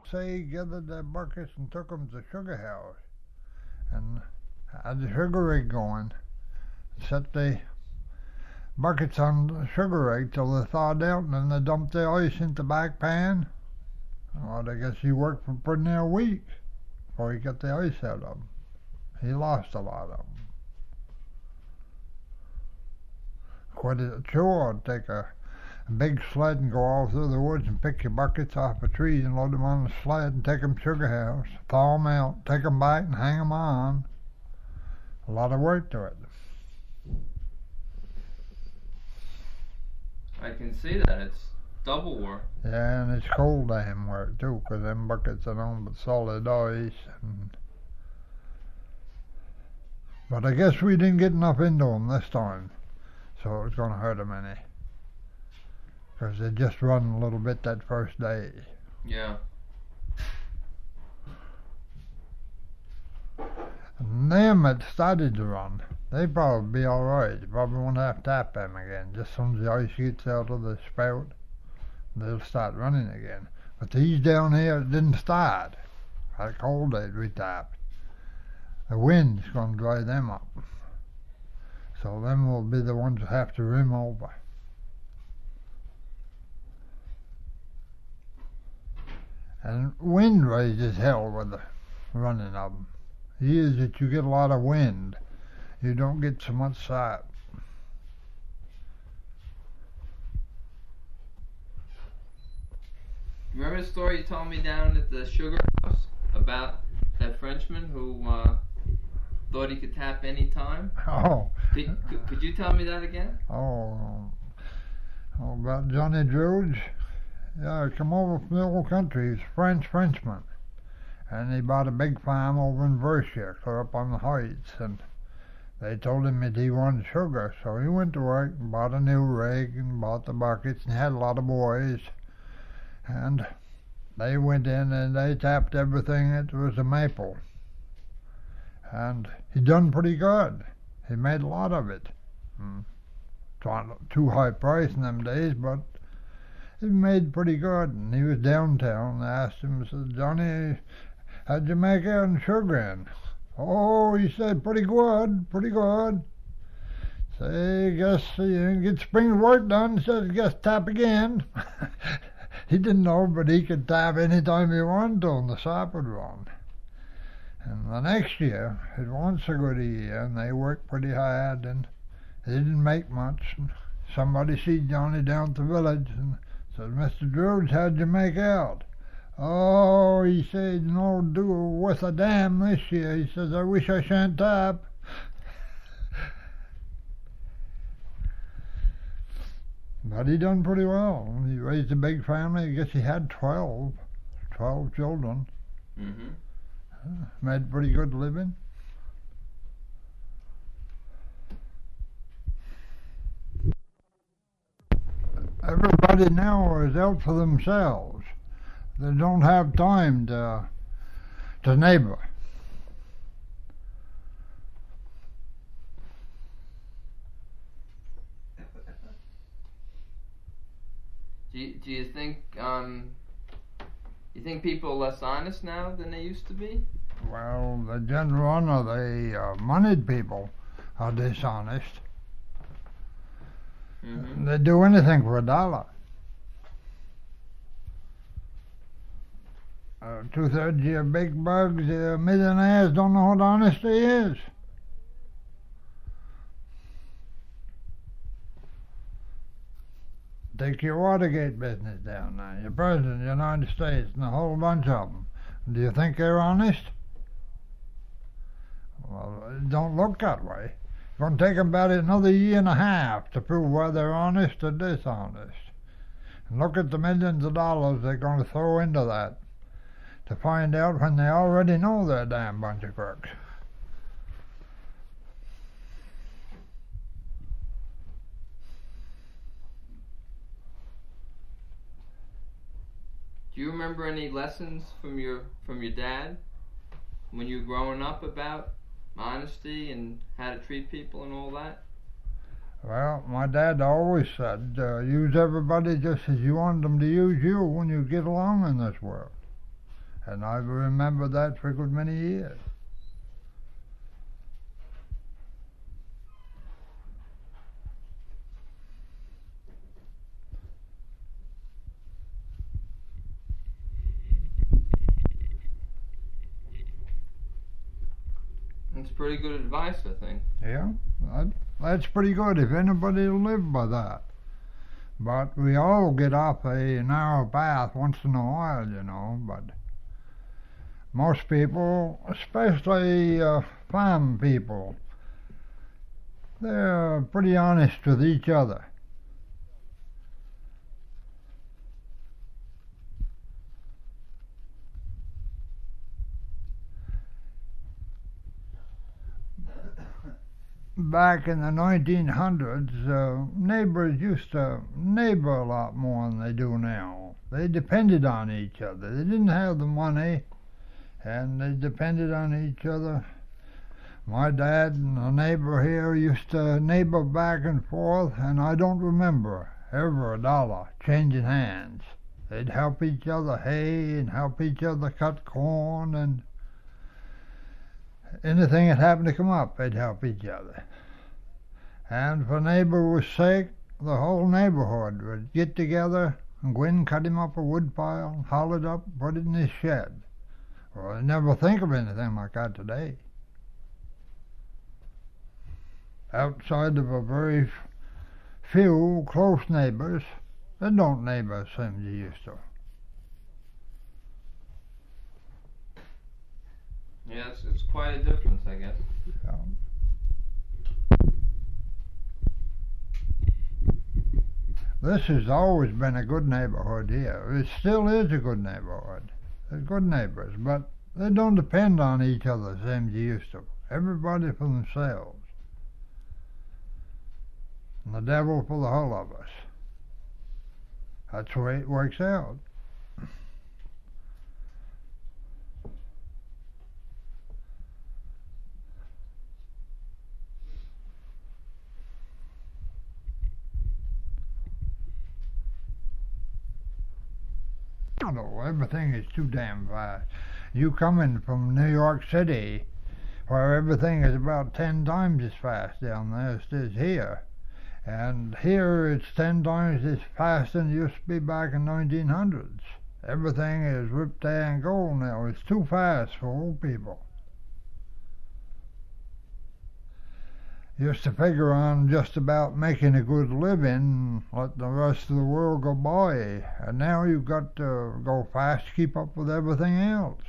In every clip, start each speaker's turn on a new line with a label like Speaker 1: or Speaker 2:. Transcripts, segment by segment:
Speaker 1: say he gathered their buckets and took 'em to the sugar house and had the sugar rig going. Set the buckets on the sugar rig till they thawed out, and then they dumped the ice into the back pan. Well, I guess he worked for pretty near a week before he got the ice out of 'em. He lost a lot of 'em. Quite a chore to take a big sled and go all through the woods and pick your buckets off a tree and load them on the sled and take 'em to sugar house, thaw 'em out, take 'em back and hang 'em on. A lot of work to it.
Speaker 2: I can see that. It's double work.
Speaker 1: Yeah, and it's cold damn work too, 'cause them buckets are nothing but solid ice. But I guess we didn't get enough into 'em this time, so it was going to hurt 'em any. 'Cause they just run a little bit that first day.
Speaker 2: Yeah.
Speaker 1: And them that started to run, they probably be alright. You probably won't have to tap them again. Just as soon as the ice gets out of the spout, they'll start running again. But these down here didn't start. That cold days we tapped. The wind's going to dry them up. So them will be the ones that have to rim over. And wind raises hell with the running of them. Years that you get a lot of wind, you don't get so much sap.
Speaker 2: Remember the story you told me down at the sugar house about that Frenchman who thought he could tap any time?
Speaker 1: Oh.
Speaker 2: Could you tell me that again?
Speaker 1: Oh, about Johnny Druge? Yeah, he come over from the old country. He's a Frenchman. And he bought a big farm over in Versia, clear up on the heights. And they told him that he wanted sugar, so he went to work and bought a new rig and bought the buckets and had a lot of boys. And they went in and they tapped everything that was a maple. And he done pretty good. He made a lot of it. It's not too high price in them days, but he made pretty good. And he was downtown. I asked him, I said, Johnny, how'd you make out in sugaring? Oh, he said, pretty good, pretty good. Say, guess you get spring work done. He said, guess tap again. He didn't know, but he could tap any time he wanted to, and the sap would run. And the next year, it wasn't so good a year, and they worked pretty hard, and they didn't make much. And somebody see Johnny down at the village and said, Mr. Druge, how'd you make out? Oh, he said, no do worth a damn this year. He says, I wish I shan't tap. But he done pretty well. He raised a big family. I guess he had 12 children. Made pretty good living. Everybody now is out for themselves. They don't have time to neighbor.
Speaker 2: Do you think people are less honest now than they used to be?
Speaker 1: Well, the general run of the moneyed people are dishonest. They do anything for $1. 2/3 of your big bugs, millionaires don't know what honesty is. Take your Watergate business down there. Your president of the United States and a whole bunch of them. Do you think they're honest? Well, it don't look that way. It's going to take them about another year and a half to prove whether they're honest or dishonest. And look at the millions of dollars they're going to throw into that to find out when they already know they're a damn bunch of crooks.
Speaker 2: Do you remember any lessons from your dad when you were growing up about honesty and how to treat people and all that?
Speaker 1: Well, my dad always said, use everybody just as you want them to use you when you get along in this world. And I remember that for a good many years.
Speaker 2: It's pretty good advice, I think.
Speaker 1: Yeah, that's pretty good if anybody will live by that. But we all get off a narrow path once in a while, you know, but most people, especially farm people, they're pretty honest with each other. Back in the 1900s, neighbors used to neighbor a lot more than they do now. They depended on each other. They didn't have the money, and they depended on each other. My dad and a neighbor here used to neighbor back and forth, and I don't remember ever a dollar changing hands. They'd help each other hay and help each other cut corn, and anything that happened to come up, they'd help each other. And if a neighbor was sick, the whole neighborhood would get together and go in and cut him up a wood pile, haul it up, put it in his shed. Well, I never think of anything like that today. Outside of a very few close neighbors, they don't neighbor the same as they used to.
Speaker 2: Yeah, it's quite a difference, I guess.
Speaker 1: Yeah. This has always been a good neighborhood here. It still is a good neighborhood. There's good neighbors, but they don't depend on each other the same as they used to. Everybody for themselves. And the devil for the whole of us. That's the way it works out. No, everything is too damn fast. You coming from New York City, where everything is about 10 times as fast down there as it is here. And here it's 10 times as fast as it used to be back in 1900s. Everything is whip and go now. It's too fast for old people. Used to figure on just about making a good living, let the rest of the world go by, and now you've got to go fast to keep up with everything else.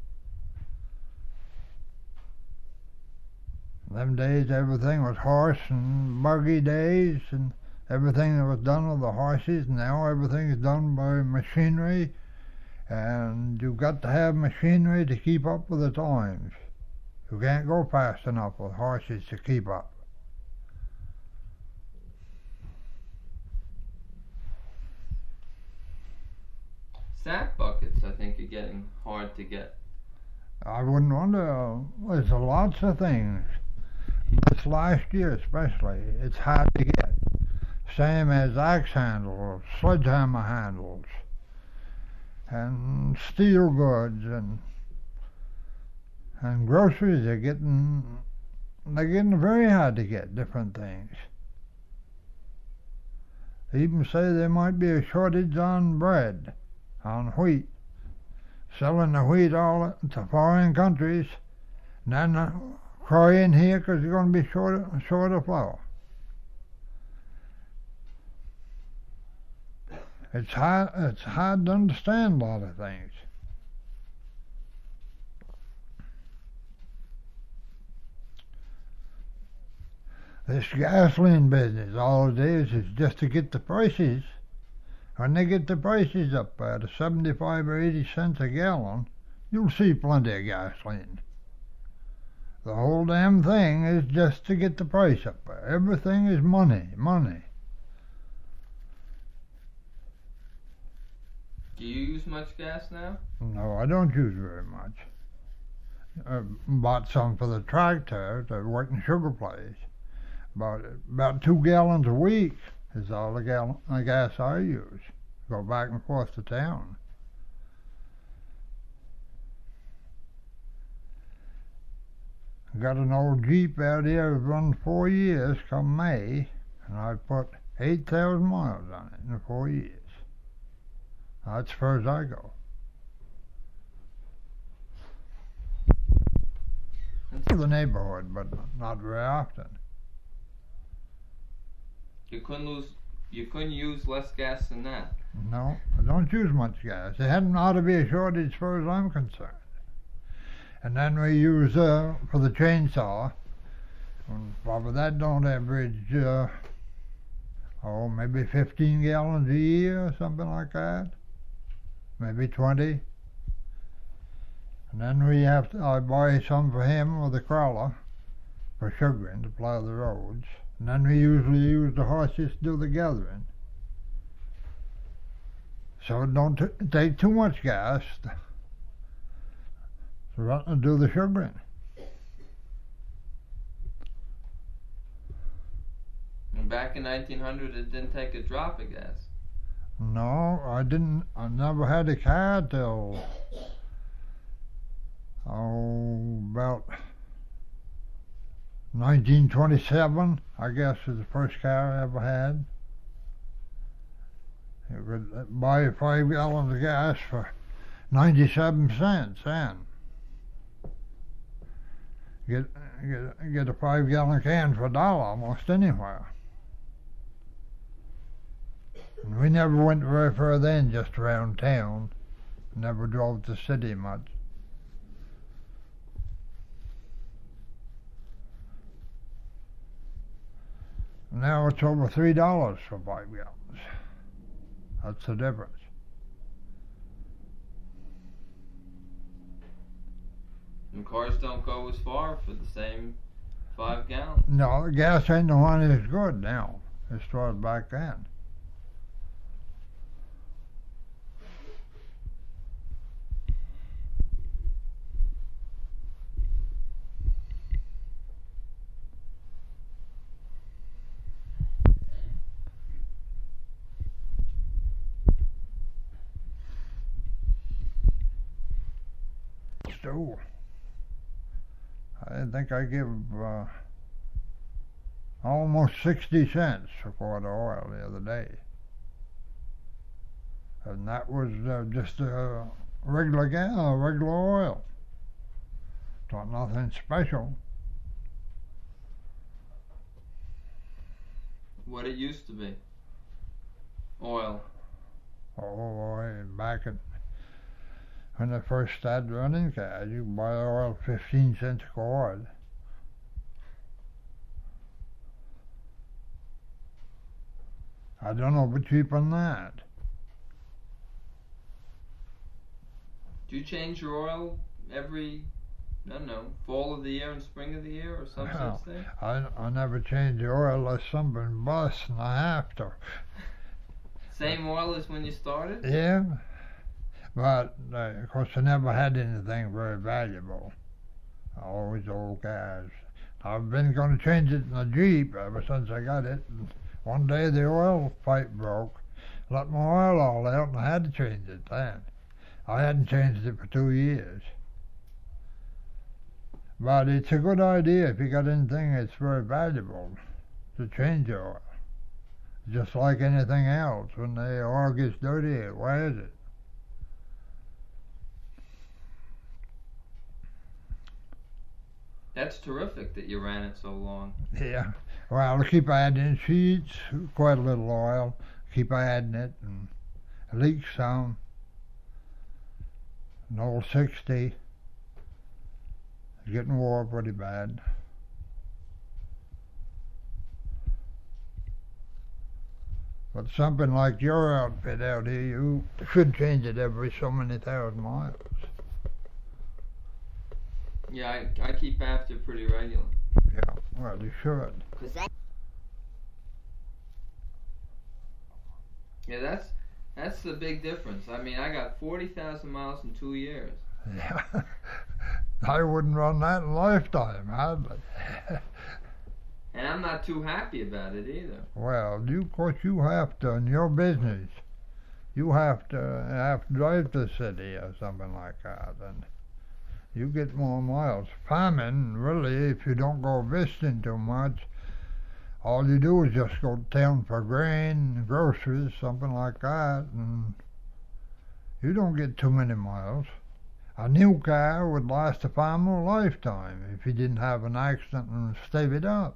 Speaker 1: In them days everything was horse and buggy days, and everything that was done with the horses. Now everything is done by machinery, and you've got to have machinery to keep up with the times. You can't go fast enough with horses to keep up.
Speaker 2: Sack buckets, I think, are getting hard to get.
Speaker 1: I wouldn't wonder. There's lots of things. This last year especially, it's hard to get. Same as axe handles, sledgehammer handles, and steel goods, and groceries they're getting very hard to get different things. They even say there might be a shortage on bread, on wheat, selling the wheat all to foreign countries, and then crying here because they're going to be short of flour. It's hard to understand a lot of things. This gasoline business, all it is just to get the prices. When they get the prices up to 75 or 80 cents a gallon, you'll see plenty of gasoline. The whole damn thing is just to get the price up there. Everything is money, money.
Speaker 2: Do you use much gas now?
Speaker 1: No, I don't use very much. I bought some for the tractor to work in sugar place. About 2 gallons a week is all the gas I use. Go back and forth to town. got an old Jeep out here that's run 4 years come May, and I put 8,000 miles on it in 4 years. That's as far as I go. To the neighborhood, but not very often.
Speaker 2: You couldn't use less gas than that.
Speaker 1: No, I don't use much gas. There hadn't ought to be a shortage as far as I'm concerned. And then we use, for the chainsaw, probably that don't average, maybe 15 gallons a year or something like that. Maybe 20. And then I buy some for him with a crawler for sugaring to plow the roads. And then we usually use the horses to do the gathering. So it don't take too much gas to do the sugaring.
Speaker 2: And back in 1900, it didn't take a drop of gas.
Speaker 1: No, I didn't. I never had a car till about 1927, I guess, was the first car I ever had. You could buy 5 gallons of gas for 97 cents then. Get a 5-gallon can for $1 almost anywhere. And we never went very far then, just around town. Never drove to the city much. Now it's over $3 for 5 gallons. That's the difference.
Speaker 2: And cars don't go as far for the same 5 gallons.
Speaker 1: No, the gas ain't no one as good now as far as back then. So, I think I give almost 60 cents for a quart of oil the other day. And that was just regular oil. Not nothing special.
Speaker 2: What it used to be. Oil.
Speaker 1: Oh boy, back at when I first started running cars, you could buy oil 15 cents a quart. I don't know, but cheaper than that.
Speaker 2: Do you change your oil every, I don't know, fall of the year and spring of the year or some such thing?
Speaker 1: I never change the oil unless something busts and I have to.
Speaker 2: Same oil as when you started?
Speaker 1: Yeah. But, of course, I never had anything very valuable. Always old cars. I've been going to change it in the Jeep ever since I got it. And one day the oil pipe broke. Let my oil all out and I had to change it then. I hadn't changed it for 2 years. But it's a good idea if you got anything that's very valuable to change your oil. Just like anything else. When the oil gets dirty, it wears it.
Speaker 2: That's terrific that you ran it so long.
Speaker 1: Yeah. Well, I keep adding sheets, quite a little oil. Keep adding it, and it leaks some. An old 60 is getting wore pretty bad. But something like your outfit out here, you should change it every so many thousand miles.
Speaker 2: Yeah, I keep after pretty regular.
Speaker 1: Yeah, well, you should.
Speaker 2: Yeah, that's the big difference. I mean, I got 40,000 miles in 2 years.
Speaker 1: Yeah, I wouldn't run that in a lifetime, hardly.
Speaker 2: And I'm not too happy about it either.
Speaker 1: Well, of course, you have to, in your business, you have to drive to the city or something like that, and You get more miles. Farming, really, if you don't go visiting too much, all you do is just go to town for grain, groceries, something like that, and you don't get too many miles. A new car would last a farmer a lifetime if he didn't have an accident and stave it up.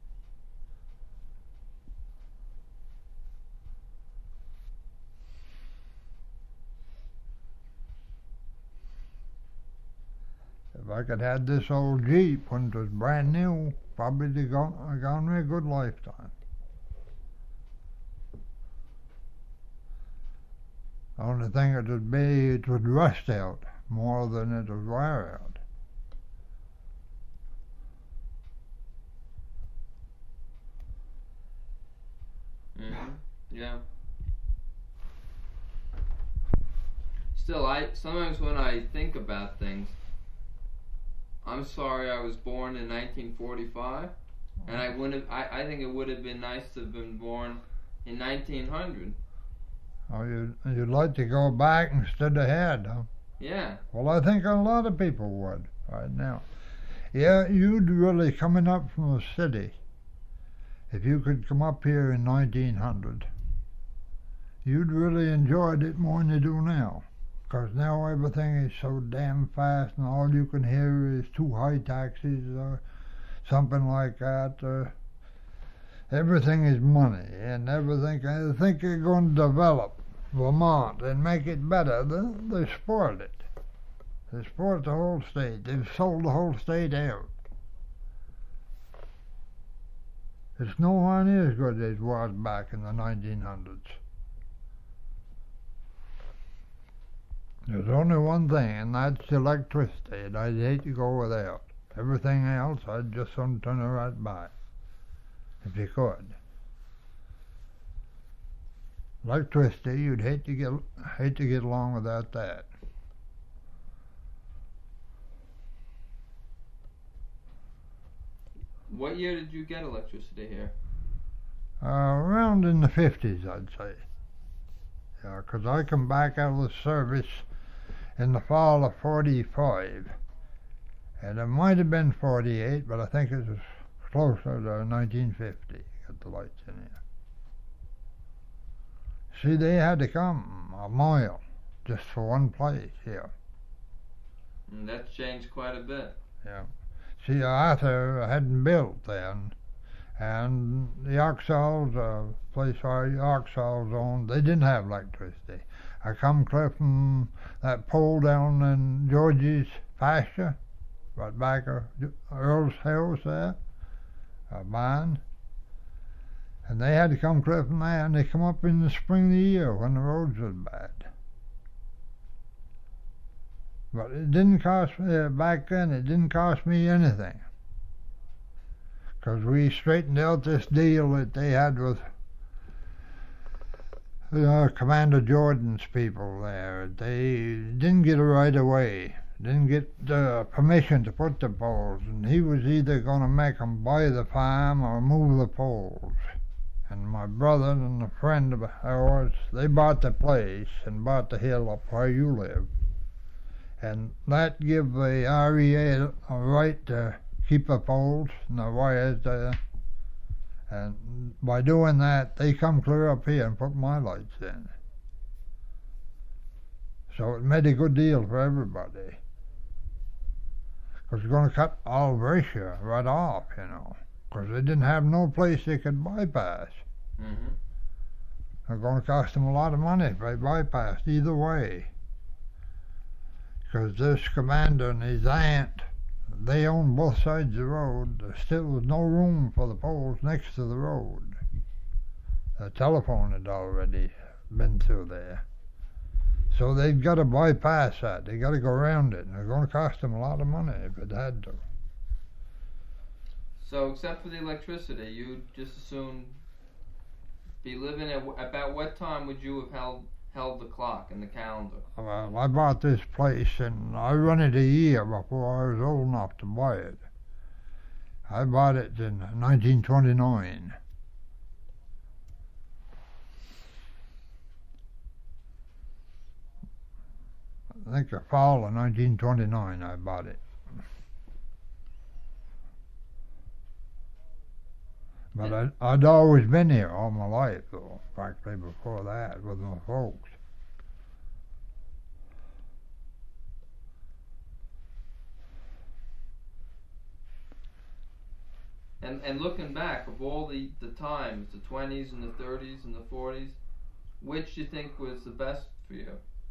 Speaker 1: If I could have this old Jeep when it was brand new, probably it'd gone me a good lifetime. The only thing it would be, it would rust out more than it would wear out.
Speaker 2: Yeah. Still, sometimes when I think about things, I'm sorry I was born in 1945, and I think it would have been nice to have been born in 1900.
Speaker 1: Oh, you'd like to go back instead of ahead, huh?
Speaker 2: Yeah.
Speaker 1: Well, I think a lot of people would right now. Yeah, you'd really, coming up from the city, if you could come up here in 1900, you'd really enjoyed it more than you do now. Because now everything is so damn fast, and all you can hear is too high taxes or something like that. Everything is money, and everything. I think they're going to develop Vermont and make it better. They spoiled it. They spoiled the whole state. They've sold the whole state out. It's nowhere near as good as it was back in the 1900s. There's only one thing, and that's electricity, and I'd hate to go without. Everything else, I'd just turn it right by, if you could. Electricity, you'd hate to get along without that.
Speaker 2: What year did you get electricity here?
Speaker 1: Around in the 50s, I'd say. Yeah, 'cause I come back out of the service in the fall of 45, and it might have been 48, but I think it was closer to 1950. Got the lights in here. See, they had to come a mile just for one place here.
Speaker 2: And that's changed quite a bit.
Speaker 1: Yeah. See, Arthur hadn't built then, and the Oxalls, place where the Oxalls owned, they didn't have electricity. I come clear from that pole down in Georgie's pasture, right back of Earl's house there, a barn. And they had to come clear from there, and they come up in the spring of the year when the roads was bad. But it didn't cost me, back then, it didn't cost me anything. 'Cause we straightened out this deal that they had with Commander Jordan's people there. They didn't get a right of way, didn't get permission to put the poles, and he was either going to make them buy the farm or move the poles. And my brother and a friend of ours, they bought the place and bought the hill up where you live. And that give the REA a right to keep the poles and the wires there. And by doing that, they come clear up here and put my lights in. So it made a good deal for everybody. 'Cause we're going to cut Alvacia right off, 'cause they didn't have no place they could bypass.
Speaker 2: Mm-hmm.
Speaker 1: It's going to cost them a lot of money if they bypassed either way. 'Cause this commander and his aunt, they own both sides of the road. There still was no room for the poles next to the road. The telephone had already been through there. So they've got to bypass that. They've got to go around it. And it's going to cost them a lot of money if it had to.
Speaker 2: So, except for the electricity, you'd just as soon be living at about what time would you have held the clock and the calendar?
Speaker 1: Well, I bought this place, and I run it a year before I was old enough to buy it. I bought it in 1929. I think the fall of 1929 I bought it. But I'd always been here all my life, though, practically before that, with my folks.
Speaker 2: And looking back of all the times, the 20s and the 30s and the 40s, which do you think was the best for you?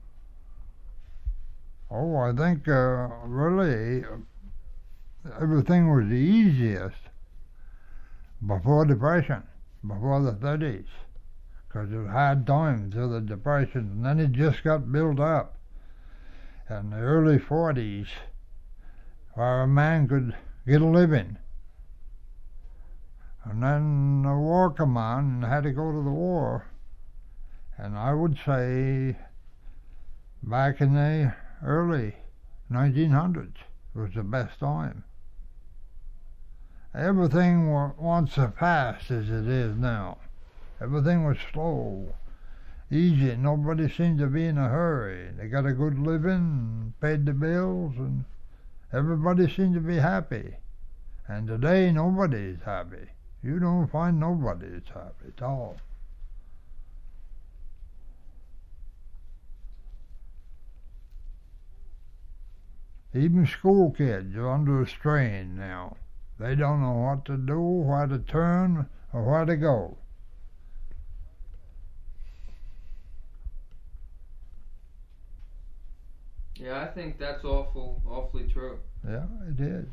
Speaker 1: Oh, I think really everything was the easiest before Depression, before the 30s, because it was hard times through the Depression, and then it just got built up. In the early 40s, where a man could get a living. And then the war came on and had to go to the war. And I would say back in the early 1900s was the best time. Everything wasn't so fast as it is now. Everything was slow, easy. Nobody seemed to be in a hurry. They got a good living, paid the bills, and everybody seemed to be happy. And today nobody is happy. You don't find nobody that's happy at all. Even school kids are under a strain now. They don't know what to do, where to turn, or where to go.
Speaker 2: Yeah, I think that's awfully true.
Speaker 1: Yeah, it is.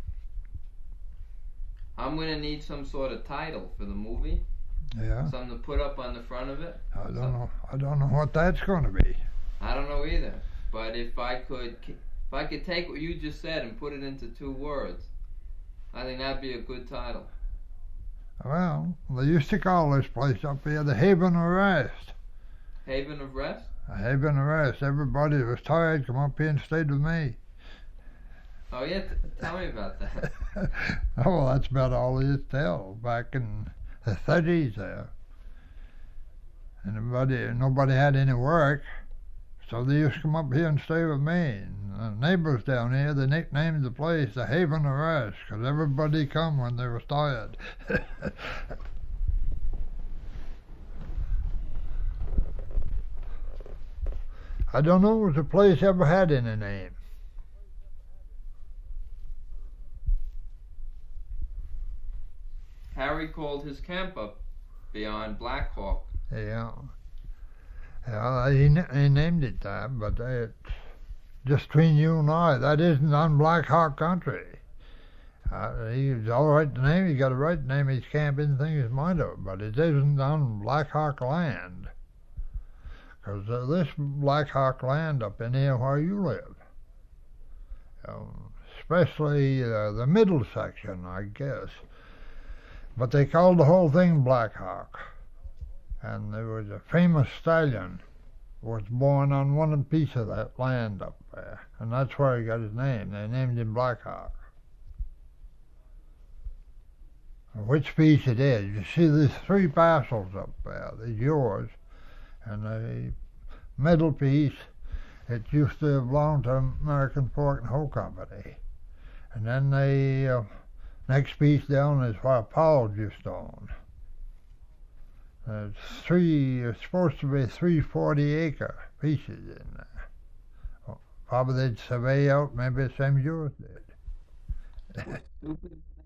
Speaker 2: I'm gonna need some sort of title for the movie.
Speaker 1: Yeah.
Speaker 2: Something to put up on the front of it.
Speaker 1: I don't know what that's going to be.
Speaker 2: I don't know either. But if I could take what you just said and put it into 2 words, I think that'd be a good title.
Speaker 1: Well, they used to call this place up here the Haven of Rest.
Speaker 2: Haven of Rest?
Speaker 1: A Haven of Rest. Everybody who was tired come up here and stayed with me.
Speaker 2: Oh yeah, tell me about that.
Speaker 1: Oh, well, that's about all there is to tell. Back in the 30s there. And nobody had any work, so they used to come up here and stay with me. And the neighbors down here, they nicknamed the place the Haven of Rest, because everybody come when they was tired. I don't know if the place ever had any name.
Speaker 2: Harry called his camp up beyond Black Hawk.
Speaker 1: Yeah. Yeah, he named it that, but it's just between you and I. That isn't on Black Hawk country. He's all right to name. He's got a right to name his camp anything his mind of, but it isn't on Black Hawk land. Because this Black Hawk land up in here where you live, especially the middle section, I guess. But they called the whole thing Black Hawk. And there was a famous stallion was born on one piece of that land up there. And that's where he got his name. They named him Black Hawk. Which piece it is. You see there's 3 parcels up there. There's yours. And the middle piece, it used to belong to American Fork and Hoe Company. And then the next piece down is where Paul used to own. It's supposed to be 3 40-acre pieces in there. Well, probably they'd survey out maybe the same as yours did.
Speaker 2: Stupid